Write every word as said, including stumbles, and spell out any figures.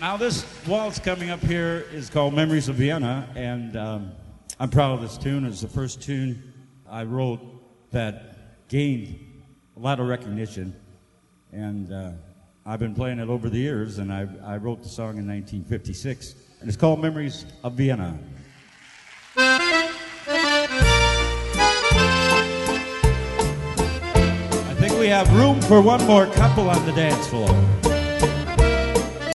Now this waltz coming up here is called Memories of Vienna, and um, I'm proud of this tune. It's the first tune I wrote that gained a lot of recognition, and uh, I've been playing it over the years, and I, I wrote the song in nineteen fifty-six, and it's called Memories of Vienna. I think we have room for one more couple on the dance floor.